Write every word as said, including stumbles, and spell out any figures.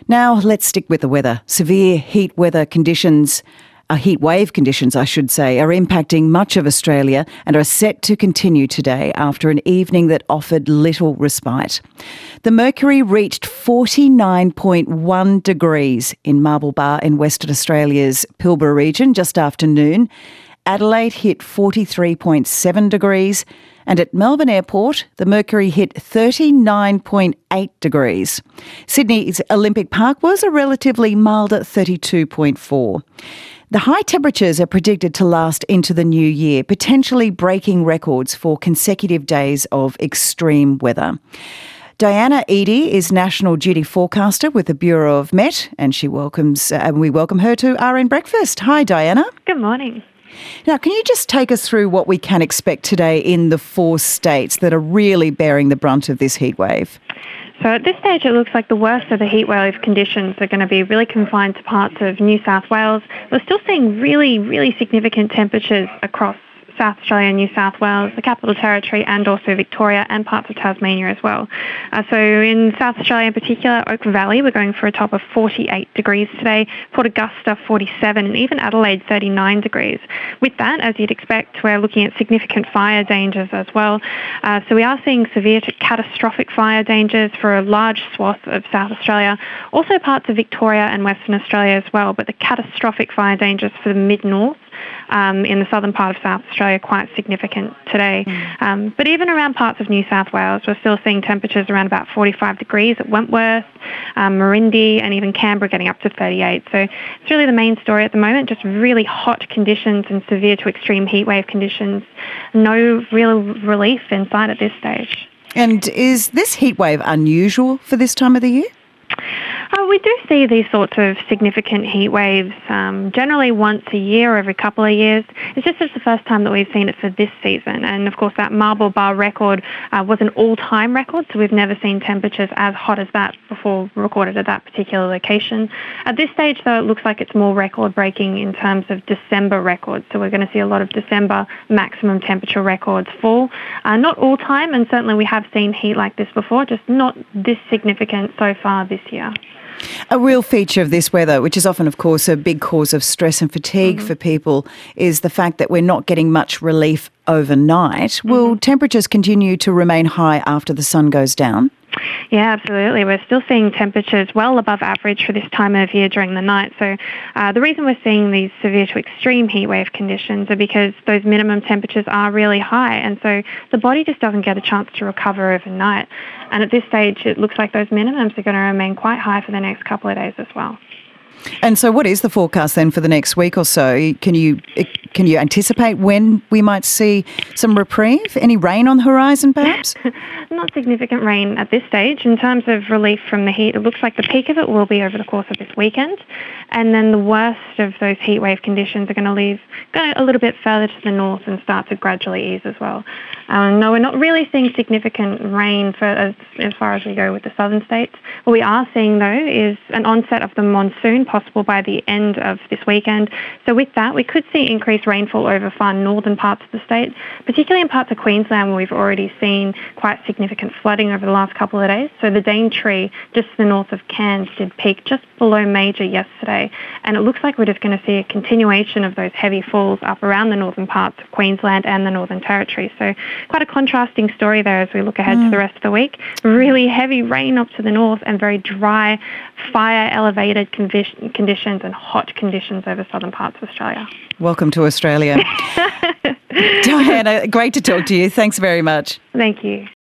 Now let's stick with the weather. Severe heat weather conditions, uh, heat wave conditions I should say, are impacting much of Australia and are set to continue today after an evening that offered little respite. The mercury reached forty-nine point one degrees in Marble Bar in Western Australia's Pilbara region just after noon. Adelaide hit forty-three point seven degrees, and at Melbourne Airport, the mercury hit thirty-nine point eight degrees. Sydney's Olympic Park was a relatively milder thirty-two point four. The high temperatures are predicted to last into the new year, potentially breaking records for consecutive days of extreme weather. Diana Eadie is National Duty Forecaster with the Bureau of Met, and she welcomes, uh, and we welcome her to R N Breakfast. Hi, Diana. Good morning. Now, can you just take us through what we can expect today in the four states that are really bearing the brunt of this heat wave? So at this stage, it looks like the worst of the heat wave conditions are going to be really confined to parts of New South Wales. We're still seeing really, really significant temperatures across South Australia, New South Wales, the Capital Territory, and also Victoria and parts of Tasmania as well. Uh, so in South Australia in particular, Oak Valley, we're going for a top of forty-eight degrees today, Port Augusta forty-seven, and even Adelaide thirty-nine degrees. With that, as you'd expect, we're looking at significant fire dangers as well. Uh, so we are seeing severe to catastrophic fire dangers for a large swath of South Australia, also parts of Victoria and Western Australia as well, but the catastrophic fire dangers for the mid-north Um, in the southern part of South Australia quite significant today. Mm. Um, but even around parts of New South Wales, we're still seeing temperatures around about forty-five degrees at Wentworth, um, Marindy, and even Canberra getting up to thirty-eight. So it's really the main story at the moment, just really hot conditions and severe to extreme heat wave conditions. No real relief in sight at this stage. And is this heat wave unusual for this time of the year? Uh, we do see these sorts of significant heat waves um, generally once a year or every couple of years. It's just it's the first time that we've seen it for this season. And of course that Marble Bar record uh, was an all-time record, so we've never seen temperatures as hot as that before recorded at that particular location. At this stage though, it looks like it's more record-breaking in terms of December records. So we're going to see a lot of December maximum temperature records fall. Uh, not all-time, and certainly we have seen heat like this before, just not this significant so far this year. A real feature of this weather, which is often, of course, a big cause of stress and fatigue mm-hmm. for people, is the fact that we're not getting much relief overnight. Mm-hmm. Will temperatures continue to remain high after the sun goes down? Yeah, absolutely. We're still seeing temperatures well above average for this time of year during the night. So uh, the reason we're seeing these severe to extreme heat wave conditions are because those minimum temperatures are really high, and so the body just doesn't get a chance to recover overnight. And at this stage, it looks like those minimums are going to remain quite high for the next couple of days as well. And so what is the forecast then for the next week or so? Can you can you anticipate when we might see some reprieve? Any rain on the horizon perhaps? Not significant rain at this stage. In terms of relief from the heat, it looks like the peak of it will be over the course of this weekend. And then the worst of those heat wave conditions are going to leave, go a little bit further to the north and start to gradually ease as well. Um, no, we're not really seeing significant rain for as, as far as we go with the southern states. What we are seeing, though, is an onset of the monsoon possible by the end of this weekend. So with that, we could see increased rainfall over far northern parts of the state, particularly in parts of Queensland where we've already seen quite significant flooding over the last couple of days. So the Daintree, just to the north of Cairns, did peak just below major yesterday. And it looks like we're just going to see a continuation of those heavy falls up around the northern parts of Queensland and the Northern Territory. So quite a contrasting story there as we look ahead mm. to the rest of the week. Really heavy rain up to the north and very dry, fire-elevated conditions and hot conditions over southern parts of Australia. Welcome to Australia. Diana, great to talk to you. Thanks very much. Thank you.